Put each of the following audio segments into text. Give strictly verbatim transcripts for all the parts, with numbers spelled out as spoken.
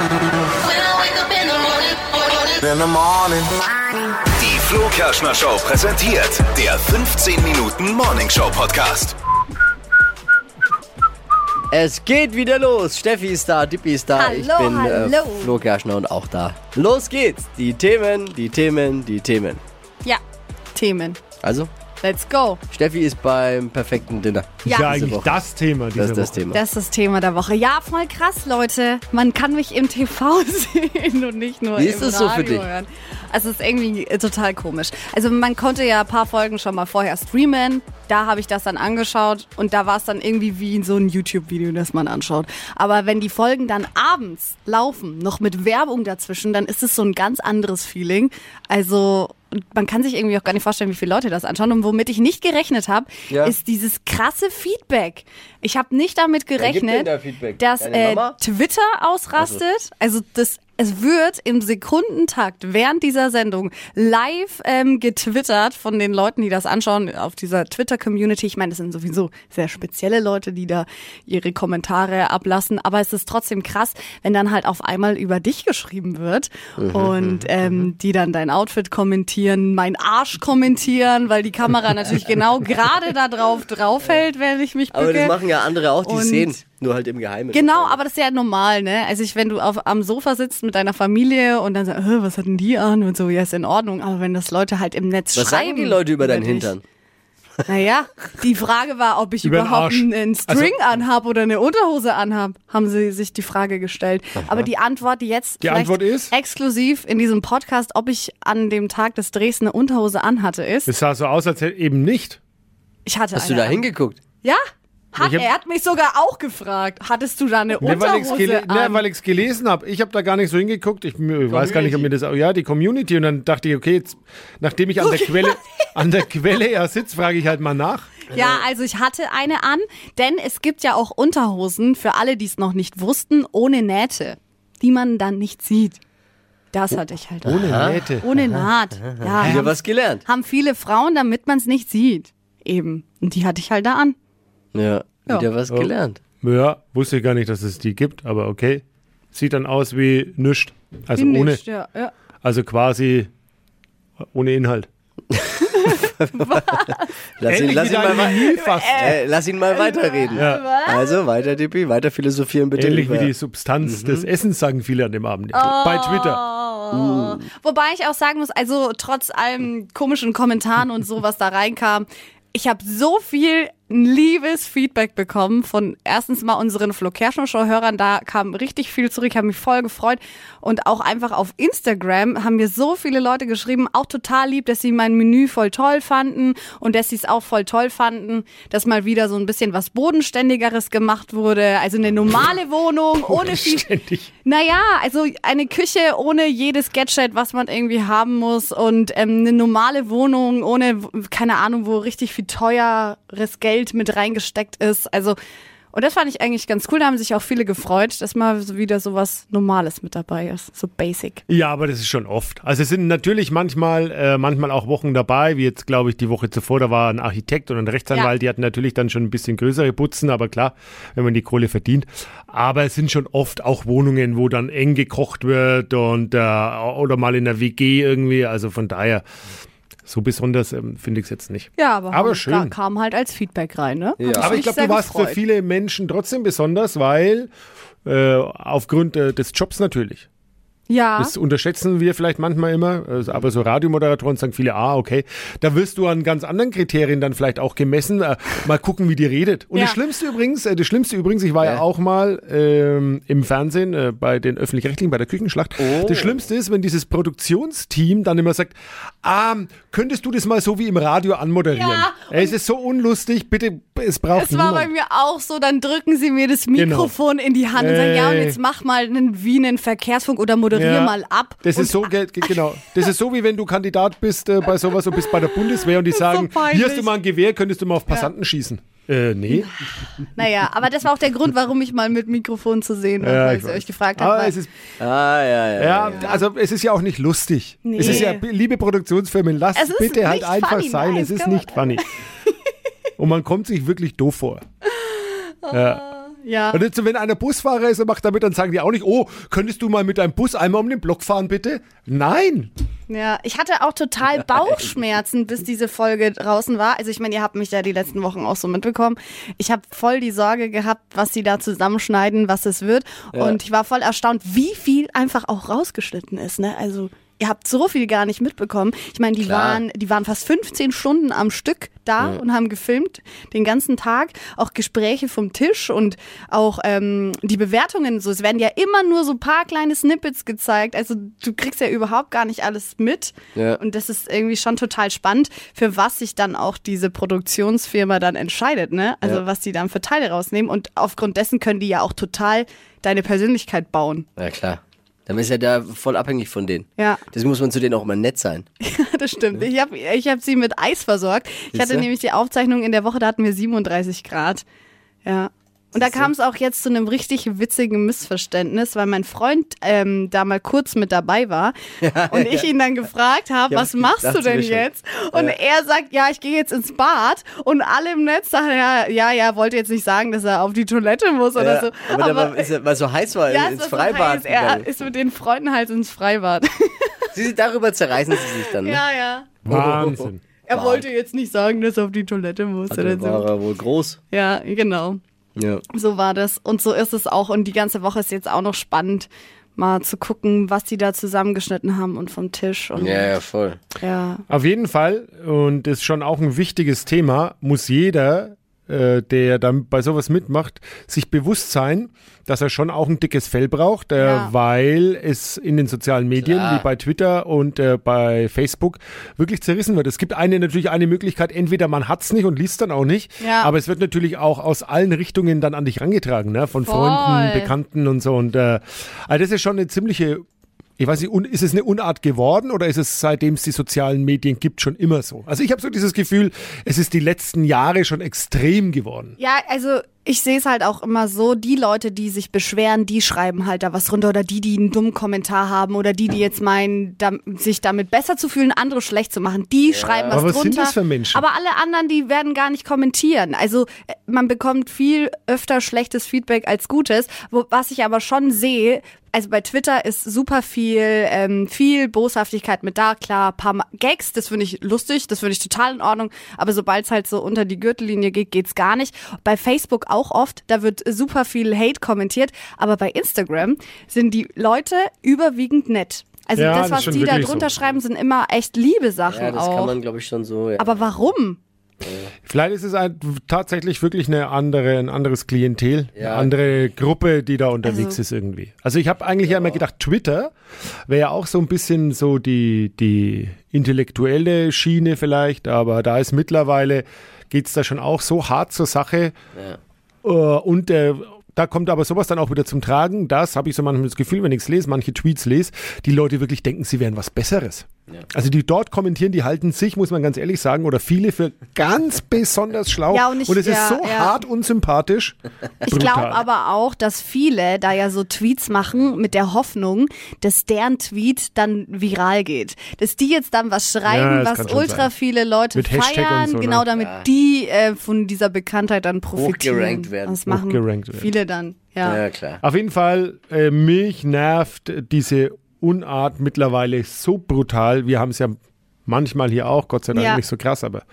In the morning. Die Flo Kerschner Show präsentiert der fünfzehn Minuten Morning Show Podcast. Es geht wieder los. Steffi ist da, Dippi ist da. Hallo, ich bin hallo. Äh, Flo Kerschner und auch da. Los geht's. Die Themen, die Themen, die Themen. Ja, Themen. Also, Let's go. Steffi ist beim perfekten Dinner. Ja, ja eigentlich Woche. das Thema dieser Das ist das Woche. Thema. Das ist das Thema der Woche. Ja, voll krass, Leute. Man kann mich im T V sehen und nicht nur Wie im ist das so Radio für dich? hören. Also es ist irgendwie äh, total komisch. Also man konnte ja ein paar Folgen schon mal vorher streamen. Da habe ich das dann angeschaut und da war es dann irgendwie wie in so ein YouTube-Video, das man anschaut. Aber wenn die Folgen dann abends laufen, noch mit Werbung dazwischen, dann ist es so ein ganz anderes Feeling. Also man kann sich irgendwie auch gar nicht vorstellen, wie viele Leute das anschauen. Und womit ich nicht gerechnet habe, Ja. ist dieses krasse Feedback. Ich habe nicht damit Wer gibt denn gerechnet, da Feedback? dass Deine äh, Mama? Twitter ausrastet. Also das, es wird im Sekundentakt während dieser Sendung live ähm, getwittert von den Leuten, die das anschauen, auf dieser Twitter-Community. Ich meine, das sind sowieso sehr spezielle Leute, die da ihre Kommentare ablassen. Aber es ist trotzdem krass, wenn dann halt auf einmal über dich geschrieben wird und ähm, die dann dein Outfit kommentieren, mein Arsch kommentieren, weil die Kamera natürlich genau gerade da drauf draufhält, wenn ich mich bücke. Aber das machen ja andere auch, die Und- sehen. Nur halt im Geheimen. Genau, aber das ist ja normal, ne? Also ich, wenn du auf, am Sofa sitzt mit deiner Familie und dann sagst, äh, was hatten die an? Und so, ja, ist in Ordnung. Aber wenn das Leute halt im Netz Was schreiben. sagen die Leute über deinen dich. Hintern? Naja, die Frage war, ob ich Über den überhaupt Arsch. einen, einen String anhab oder eine Unterhose anhab, haben sie sich die Frage gestellt. Aber die Antwort, die jetzt Die vielleicht Antwort ist? exklusiv in diesem Podcast, ob ich an dem Tag des Drehs eine Unterhose anhatte, ist, Es sah so aus, als hätte eben nicht. ich hatte Hast du eine da an. hingeguckt? Ja, hat, Ich hab- er hat mich sogar auch gefragt, hattest du da eine Ne, weil ich Unterhose es gele- ne, an? weil ich's gelesen habe. Ich habe da gar nicht so hingeguckt. Ich mir- weiß gar nicht, ob mir das. Ja, die Community. Und dann dachte ich, okay, jetzt, nachdem ich an der Quelle, an der Quelle ja sitze, frage ich halt mal nach. Ja, also ich hatte eine an, denn es gibt ja auch Unterhosen, für alle, die es noch nicht wussten, ohne Nähte, die man dann nicht sieht. Das hatte ich halt. Ohne Nähte. Ohne Naht. Ja, Wieder haben, was gelernt. haben viele Frauen, damit man es nicht sieht. Eben. Und die hatte ich halt da an. Ja, Ja. wieder was gelernt. Ja, wusste ich gar nicht, dass es die gibt, aber okay. Sieht dann aus wie nischt. Also Wie ohne, nicht, ja, ja. also quasi ohne Inhalt. Lass ihn, Ähnlich lass wie ihn, mal, dein wei- Menü fast. äh, lass ihn mal weiterreden. Ja. Also weiter, Dippi, weiter philosophieren bitte. Ähnlich über wie die Substanz des Essens, sagen viele an dem Abend. Bei Twitter. Oh. Wobei ich auch sagen muss, also trotz allem komischen Kommentaren und so, was da reinkam, ich habe so viel liebes Feedback bekommen von erstens mal unseren Flo Kerschner Show Hörern, da kam richtig viel zurück, habe mich voll gefreut und auch einfach auf Instagram haben mir so viele Leute geschrieben, auch total lieb, dass sie mein Menü voll toll fanden und dass sie es auch voll toll fanden, dass mal wieder so ein bisschen was Bodenständigeres gemacht wurde, also eine normale Wohnung ohne viel. Ständig. Naja, also eine Küche ohne jedes Gadget, was man irgendwie haben muss und ähm, eine normale Wohnung ohne, keine Ahnung, wo richtig viel teures Geld mit reingesteckt ist. Also, und das fand ich eigentlich ganz cool. Da haben sich auch viele gefreut, dass mal so wieder so was Normales mit dabei ist. So basic. Ja, aber das ist schon oft. Also es sind natürlich manchmal, äh, manchmal auch Wochen dabei, wie jetzt glaube ich die Woche zuvor, da war ein Architekt und ein Rechtsanwalt, Ja. die hatten natürlich dann schon ein bisschen größere Putzen, aber klar, wenn man die Kohle verdient. Aber es sind schon oft auch Wohnungen, wo dann eng gekocht wird und äh, oder mal in der W G irgendwie, also von daher so besonders ähm, finde ich es jetzt nicht. Ja, aber, Aber haben- schön. da kam halt als Feedback rein, ne? Ja. Hat Aber mich ich glaube, sehr du warst gefreut. für viele Menschen trotzdem besonders, weil äh, aufgrund äh, des Jobs natürlich. Ja. Das unterschätzen wir vielleicht manchmal immer, also, aber so Radiomoderatoren sagen viele, ah, okay, da wirst du an ganz anderen Kriterien dann vielleicht auch gemessen. Äh, mal gucken, wie die redet. Und Ja. das Schlimmste übrigens, äh, das Schlimmste übrigens, ich war ja, Ja. auch mal ähm, im Fernsehen äh, bei den Öffentlich-Rechtlichen, bei der Küchenschlacht. Oh. Das Schlimmste ist, wenn dieses Produktionsteam dann immer sagt, ah, könntest du das mal so wie im Radio anmoderieren? Ja, Ey, es ist so unlustig, bitte, es braucht Es war bei niemand. mir auch so, dann drücken sie mir das Mikrofon in die Hand und sagen, ja, und Äh. jetzt mach mal einen, wie einen Verkehrsfunk oder moderier Ja. mal ab. Das und ist so, ge- ge- genau. Das ist so, wie wenn du Kandidat bist äh, bei sowas und bist bei der Bundeswehr und die so sagen, peinlich. hier hast du mal ein Gewehr, könntest du mal auf Passanten schießen. Äh, nee. Naja, aber das war auch der Grund, warum ich mal mit Mikrofon zu sehen war, Ja, weil ich ich weiß. euch gefragt Aber habe. es ist, Ah, ja, ja. ja, also es ist ja auch nicht lustig. Nee. Es ist ja, liebe Produktionsfirmen, lasst Es ist bitte halt nicht einfach funny, sein. nein, es ist kann man- nicht funny. Und man kommt sich wirklich doof vor. Ja. Ja. Und jetzt, wenn einer Busfahrer ist und macht damit, dann sagen die auch nicht, oh, könntest du mal mit deinem Bus einmal um den Block fahren, bitte? Nein. Ja, ich hatte auch total Bauchschmerzen, bis diese Folge draußen war. Also ich meine, ihr habt mich ja die letzten Wochen auch so mitbekommen. Ich habe voll die Sorge gehabt, was sie da zusammenschneiden, was es wird. Ja. Und ich war voll erstaunt, wie viel einfach auch rausgeschnitten ist. Ne? Also ihr habt so viel gar nicht mitbekommen. Ich meine, die Klar. waren, die waren fast fünfzehn Stunden am Stück da Ja. und haben gefilmt den ganzen Tag. Auch Gespräche vom Tisch und auch ähm, die Bewertungen. So, es werden ja immer nur so ein paar kleine Snippets gezeigt. Also du kriegst ja überhaupt gar nicht alles mit. Ja. Und das ist irgendwie schon total spannend, für was sich dann auch diese Produktionsfirma dann entscheidet. Ne? Also Ja. was die dann für Teile rausnehmen. Und aufgrund dessen können die ja auch total deine Persönlichkeit bauen. Ja, klar. Dann ist ja da voll abhängig von denen. Ja. Deswegen muss man zu denen auch immer nett sein. Das stimmt. Ich habe ich hab sie mit Eis versorgt. Ich hatte Siehste? nämlich die Aufzeichnung in der Woche, da hatten wir siebenunddreißig Grad. Ja. Und da kam es auch jetzt zu einem richtig witzigen Missverständnis, weil mein Freund ähm, da mal kurz mit dabei war und ich ihn dann gefragt habe, Ja, was machst dachte du denn mir schon. jetzt? Und er sagt, ja, ich gehe jetzt ins Bad und alle im Netz sagen, ja, ja, ja, wollte jetzt nicht sagen, dass er auf die Toilette muss oder Ja, so. aber, aber weil es weil so heiß war, ja, ins es war so Freibad. heiß. Er gegangen. ist mit den Freunden halt ins Freibad. Sie, darüber zerreißen sie sich dann. Ne? Ja, ja. Wahnsinn. Er wollte jetzt nicht sagen, dass er auf die Toilette muss oder Dann so. war er wohl groß. Ja, genau. Ja. So war das. Und so ist es auch. Und die ganze Woche ist jetzt auch noch spannend, mal zu gucken, was die da zusammengeschnitten haben und vom Tisch. Und Ja, ja, voll. ja. Auf jeden Fall, und das ist schon auch ein wichtiges Thema, muss jeder, äh, der dann bei sowas mitmacht, sich bewusst sein, dass er schon auch ein dickes Fell braucht, äh, Ja. weil es in den sozialen Medien, Klar. wie bei Twitter und äh, bei Facebook, wirklich zerrissen wird. Es gibt eine natürlich eine Möglichkeit, entweder man hat es nicht und liest dann auch nicht, Ja. aber es wird natürlich auch aus allen Richtungen dann an dich rangetragen, ne? Von Voll. Freunden, Bekannten und so. Und äh, also das ist schon eine ziemliche, ich weiß nicht, un- ist es eine Unart geworden oder ist es, seitdem es die sozialen Medien gibt, schon immer so? Also ich habe so dieses Gefühl, es ist die letzten Jahre schon extrem geworden. Ja, also ich sehe es halt auch immer so, die Leute, die sich beschweren, die schreiben halt da was runter oder die, die einen dummen Kommentar haben oder die, die jetzt meinen, da, sich damit besser zu fühlen, andere schlecht zu machen, die schreiben was Aber was drunter. sind das für Menschen? Aber alle anderen, die werden gar nicht kommentieren. Also äh, man bekommt viel öfter schlechtes Feedback als gutes, wo, was ich aber schon sehe, also bei Twitter ist super viel, ähm, viel Boshaftigkeit mit da, klar, paar Ma- Gags, das finde ich lustig, das finde ich total in Ordnung, aber sobald es halt so unter die Gürtellinie geht, geht's gar nicht. Bei Facebook auch oft, da wird super viel Hate kommentiert, aber bei Instagram sind die Leute überwiegend nett. Also Ja, das, das ist was schon die da wirklich drunter so. schreiben, sind immer echt liebe Sachen Ja, das auch. kann man, glaube ich, schon so. Ja. Aber warum? Vielleicht ist es ein, tatsächlich wirklich eine andere, ein anderes Klientel, Ja. eine andere Gruppe, die da unterwegs Also- ist irgendwie. Also ich habe eigentlich ja immer gedacht, Twitter wäre ja auch so ein bisschen so die, die intellektuelle Schiene vielleicht, aber da ist mittlerweile, geht es da schon auch so hart zur Sache. Äh, und äh, da kommt aber sowas dann auch wieder zum Tragen. Das habe ich so manchmal das Gefühl, wenn ich es lese, manche Tweets lese, die Leute wirklich denken, sie wären was Besseres. Also die dort kommentieren, die halten sich, muss man ganz ehrlich sagen, oder viele für ganz besonders schlau. Ja, und ich- es ist ja, so ja. hart unsympathisch. Ich glaube aber auch, dass viele da ja so Tweets machen mit der Hoffnung, dass deren Tweet dann viral geht. Dass die jetzt dann was Ja, schreiben, das kann was schon ultra sein. viele Leute Mit Hashtag feiern, und so, ne? genau damit Ja. die äh, von dieser Bekanntheit dann profitieren. Hochgerankt werden. Das machen Hochgerankt werden. viele dann. Ja. Ja, klar. Auf jeden Fall, äh, mich nervt diese Unart mittlerweile so brutal. Wir haben es ja manchmal hier auch, Gott sei Dank Ja. nicht so krass, aber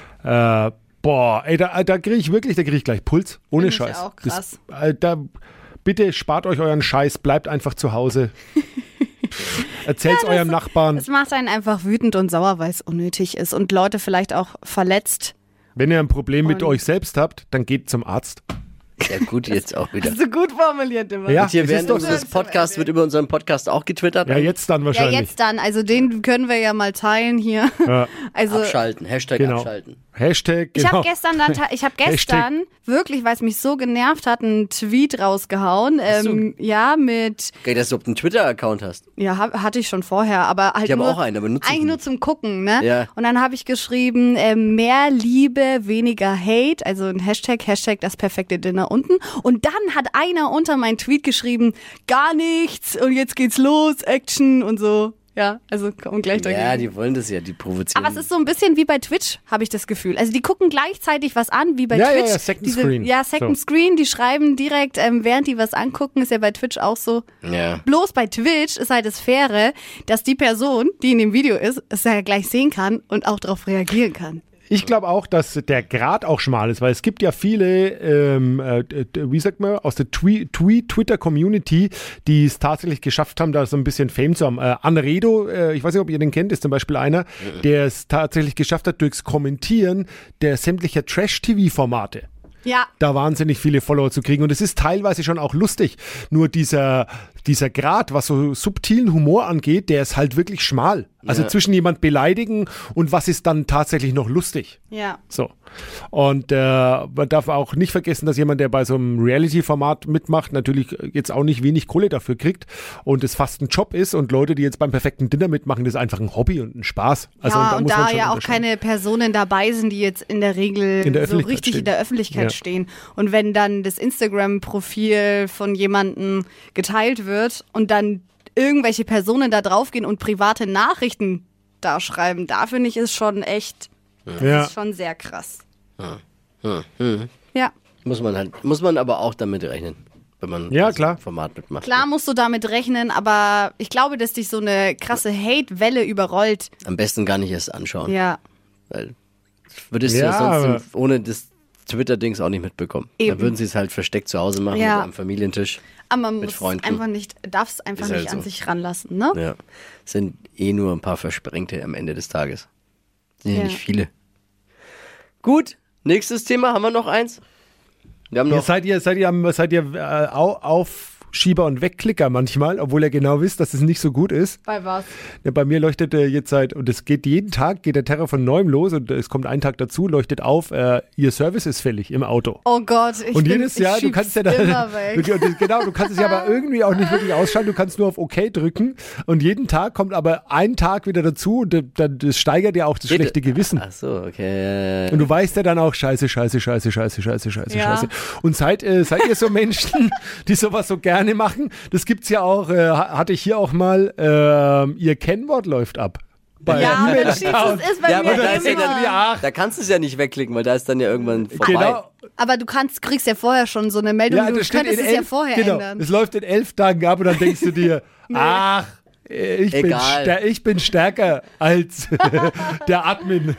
äh, boah, ey, da, da kriege ich wirklich, da kriege ich gleich Puls. Ohne Find ich Scheiß. auch krass. Das, äh, da, bitte spart euch euren Scheiß, bleibt einfach zu Hause. Erzählt's Ja, das- eurem Nachbarn. Es macht einen einfach wütend und sauer, weil es unnötig ist und Leute vielleicht auch verletzt. Wenn ihr ein Problem mit Und- euch selbst habt, dann geht zum Arzt. Ja, gut, jetzt auch wieder. So gut formuliert immer. Ja. Und hier es während ist doch unseres so. Podcasts wird über unseren Podcast auch getwittert. Ja, jetzt dann Ja, wahrscheinlich. jetzt dann. Also den können wir ja mal teilen hier. Ja, Also Abschalten. Hashtag genau. abschalten. Hashtag, Ich genau. habe gestern dann, ta- ich habe Hashtag- gestern wirklich, weil es mich so genervt hat, einen Tweet rausgehauen. Ähm, ja, mit, Geil, dass du überhaupt einen Twitter-Account hast. ja, hab, hatte ich schon vorher, aber halt Ich habe nur, auch einen, aber nutze ich eigentlich nur nicht. zum Gucken, ne? Ja. Und dann habe ich geschrieben, äh, mehr Liebe, weniger Hate, also ein Hashtag, Hashtag das perfekte Dinner unten. Und dann hat einer unter meinen Tweet geschrieben, gar nichts und jetzt geht's los, Action und so. Ja, also kommen gleich dagegen. Ja, die wollen das ja, die provozieren. Aber es ist so ein bisschen wie bei Twitch, habe ich das Gefühl. Also die gucken gleichzeitig was an, wie bei Ja, ja, Twitch. ja, Second Diese, Screen. Ja, Second So. Screen, die schreiben direkt, ähm, während die was angucken, ist ja bei Twitch auch so. Ja. Bloß bei Twitch ist halt das Faire, dass die Person, die in dem Video ist, es ja gleich sehen kann und auch darauf reagieren kann. Ich glaube auch, dass der Grad auch schmal ist, weil es gibt ja viele, ähm, äh, wie sagt man, aus der Tweet, Tweet, Twitter-Community, die es tatsächlich geschafft haben, da so ein bisschen Fame zu haben. Äh, Anredo, äh, ich weiß nicht, ob ihr den kennt, ist zum Beispiel einer, der es tatsächlich geschafft hat, durchs Kommentieren der sämtlicher Trash-T V-Formate. Ja. Da wahnsinnig viele Follower zu kriegen. Und es ist teilweise schon auch lustig. Nur dieser, dieser Grad, was so subtilen Humor angeht, der ist halt wirklich schmal. Also Ja. zwischen jemand beleidigen und was ist dann tatsächlich noch lustig. Ja. So. Und äh, man darf auch nicht vergessen, dass jemand, der bei so einem Reality-Format mitmacht, natürlich jetzt auch nicht wenig Kohle dafür kriegt und es fast ein Job ist und Leute, die jetzt beim perfekten Dinner mitmachen, das ist einfach ein Hobby und ein Spaß. Also, ja, da und muss da man schon ja auch unterscheiden. keine Personen dabei sind, die jetzt in der Regel In der so Öffentlichkeit richtig stehen. in der Öffentlichkeit Ja. stehen. Und wenn dann das Instagram-Profil von jemandem geteilt wird und dann irgendwelche Personen da draufgehen und private Nachrichten da schreiben, da finde ich es schon echt, das Ja. ist schon sehr krass. Hm, hm. Ja. Muss man halt, muss man aber auch damit rechnen, wenn man Ja, bei so klar. einem Format mitmacht. Klar musst du damit rechnen, aber ich glaube, dass dich so eine krasse Hate-Welle überrollt. Am besten gar nicht erst anschauen. Ja. Weil würdest du Ja, ja, aber- sonst ohne das Twitter-Dings auch nicht mitbekommen. Eben. Dann würden sie es halt versteckt zu Hause machen Ja. am Familientisch. Aber man Mit muss es Freunden. einfach nicht, darf es einfach Ist halt nicht an so. sich ranlassen, ne? Ja. Sind eh nur ein paar Versprengte am Ende des Tages. Sind ja Ja. nicht viele. Gut, nächstes Thema. Haben wir noch eins? Wir haben Ihr noch. seid ihr, seid ihr, am- seid ihr äh, au- Aufschieber und Wegklicker manchmal, obwohl ihr genau wisst, dass es nicht so gut ist. Bei was? Ja, bei mir leuchtet äh, jetzt seit, und es geht jeden Tag, geht der Terror von neuem los und äh, es kommt ein Tag dazu, leuchtet auf, äh, ihr Service ist fällig im Auto. Oh Gott, ich und bin, jedes ich Jahr, du schieb's kannst ja dann, immer weg. Du- du- genau, du kannst es ja aber irgendwie auch nicht wirklich ausschalten, du kannst nur auf OK drücken und jeden Tag kommt aber ein Tag wieder dazu und äh, dann, das steigert ja auch das Geht- schlechte Gewissen. Ach so, okay. Und du weißt ja dann auch, scheiße, scheiße, scheiße, scheiße, scheiße, scheiße, Ja. scheiße. Und seid, äh, seid ihr so Menschen, die sowas so gerne machen? Das gibt's ja auch, äh, ha- hatte ich hier auch mal, ähm, ihr Kennwort läuft ab. Bei Ja, E-Mail- dann schiebst du es ist bei Ja, mir aber da ist ja immer. dann, ach. da kannst du es ja nicht wegklicken, weil da ist dann ja irgendwann vorbei. Genau. Aber du kannst, kriegst ja vorher schon so eine Meldung, Ja, du das steht könntest in es ja elf, vorher genau, ändern. es läuft in elf Tagen ab und dann denkst du dir, ach, äh, ich bin, Egal. stär- ich bin stärker als der Admin.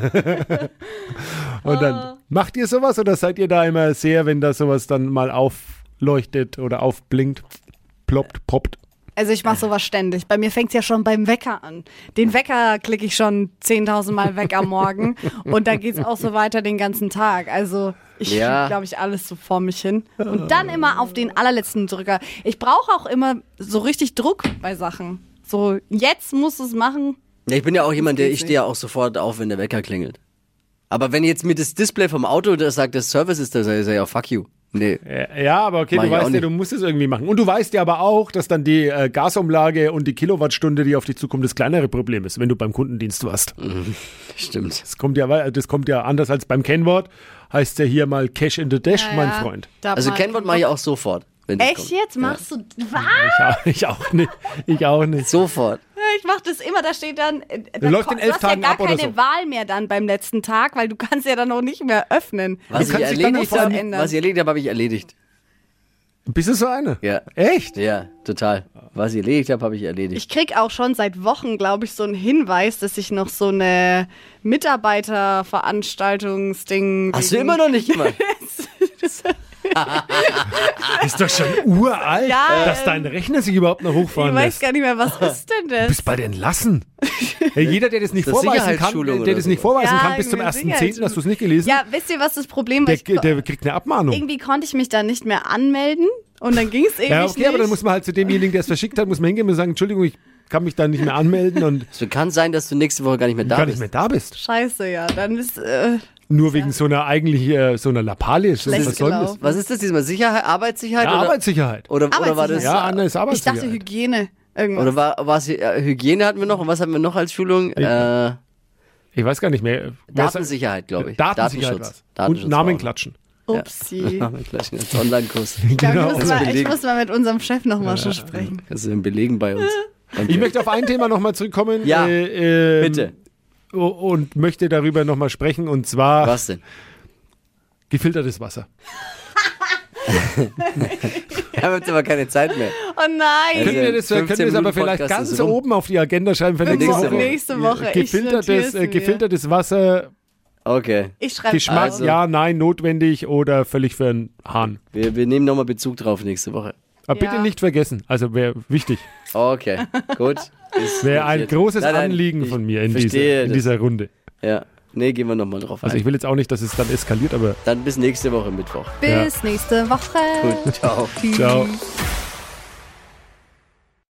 Und dann, macht ihr sowas oder seid ihr da immer sehr, wenn da sowas dann mal aufleuchtet oder aufblinkt, ploppt, poppt? Also ich mache sowas ständig. Bei mir fängt es ja schon beim Wecker an. Den Wecker klicke ich schon zehntausend Mal weg am Morgen und dann geht es auch so weiter den ganzen Tag. Also ich Ja. schiebe, glaube ich, alles so vor mich hin. Und dann immer auf den allerletzten Drücker. Ich brauche auch immer so richtig Druck bei Sachen. So, jetzt musst du es machen. Ja, ich bin ja auch jemand, der, geht ich stehe ja auch sofort auf, wenn der Wecker klingelt. Aber wenn jetzt mir das Display vom Auto das sagt, das Service ist, dann sage ich ja, fuck you. Nee. Ja, aber okay, Mach du ich auch weißt ja, nicht. du musst es irgendwie machen. Und du weißt ja aber auch, dass dann die äh, Gasumlage und die Kilowattstunde, die auf dich zukommt, das kleinere Problem ist, wenn du beim Kundendienst warst. Stimmt. Das kommt ja, wei- das kommt ja anders als beim Kennwort. Heißt ja hier mal Cash in the Dash, Ja, mein ja. Freund. Da Also mal- Kennwort mache ich auch sofort. Wenn das Echt kommt. jetzt? Machst du. Was? Ich auch, ich auch nicht. Ich auch nicht. Sofort. Ich mach das immer, da steht dann. äh, dann läuft ko- in elf du hast Tagen ja gar ab oder keine so. Wahl mehr dann beim letzten Tag, weil du kannst ja dann auch nicht mehr öffnen. Was Du ich kannst dich dann erledigt auch habe, ändern. was ich erledigt habe, habe ich erledigt. Bist du so eine? Ja. Echt? Ja, total. Was ich erledigt habe, habe ich erledigt. Ich krieg auch schon seit Wochen, glaube ich, so einen Hinweis, dass ich noch so eine Mitarbeiterveranstaltungsding. Hast du wegen- immer noch nicht gemacht? Ist doch schon uralt, Ja, dass ähm, dein Rechner sich überhaupt noch Ich hochfahren weiß lässt. gar nicht mehr, was ist denn Du das? bist bald entlassen. Hey, jeder, der das nicht Das ist vorweisen kann, Sicherheitsschulung der oder das nicht so. vorweisen Ja, kann bis zum irgendwie ersten zehnten hast du es nicht gelesen, Ja, wisst ihr, was das Problem war? der, Ich, der kriegt eine Abmahnung. irgendwie konnte ich mich da nicht mehr anmelden und dann ging es ewig Ja, okay, nicht. aber dann muss man halt zu demjenigen, der es verschickt hat, muss man hingehen und sagen, Entschuldigung, ich kann mich da nicht mehr anmelden und Es kann sein, dass du nächste Woche gar nicht mehr da gar bist. nicht mehr da bist. Scheiße, ja, dann ist äh, Nur wegen so einer eigentlich äh, so einer Lappalie. So, Schlecht was soll das? gelaufen. Was ist das diesmal? Sicherheit, Arbeitssicherheit? Ja, oder, Arbeitssicherheit. oder, oder war das? Ja, Anne ist ich Arbeitssicherheit. dachte Hygiene. Irgendwas. Oder war, war es äh, Hygiene hatten wir noch und was hatten wir noch als Schulung? Äh, Ich weiß gar nicht mehr. Datensicherheit, glaube ich. Datensicherheit Datenschutz. war's. Datenschutz Und Namen war auch noch. klatschen. Upsi. Gleich als Online-Kurs. Ich, glaub, Genau. ich, muss mal, ich belegen. muss mal mit unserem Chef nochmal schon sprechen. Das ist ein Belegen bei uns. Ich möchte auf ein Thema nochmal zurückkommen. Ja, äh, ähm, bitte. Und möchte darüber nochmal sprechen, und zwar Was denn? gefiltertes Wasser. Wir haben jetzt aber keine Zeit mehr. Oh nein. Können wir das, können wir das aber vielleicht Podcast ganz ist rum. oben auf die Agenda schreiben für nächste Nächste Woche? Woche. Nächste Woche. Ich Gefiltertes, notier's äh, mir. gefiltertes Wasser, Okay. Ich schreibe Geschmack, Also- ja, nein, notwendig oder völlig für einen Hahn. Wir, wir nehmen nochmal Bezug drauf nächste Woche. Aber Ja. bitte nicht vergessen, also wäre wichtig. Okay, gut. Ist Wäre ein notiert. großes Nein, nein, Anliegen ich von mir in, verstehe dieser, in das. dieser Runde. Ja, nee, gehen wir nochmal drauf ein. Also ich will jetzt auch nicht, dass es dann eskaliert, aber Dann bis nächste Woche Mittwoch. Bis nächste Woche. Gut, ciao. Tschüss. ciao.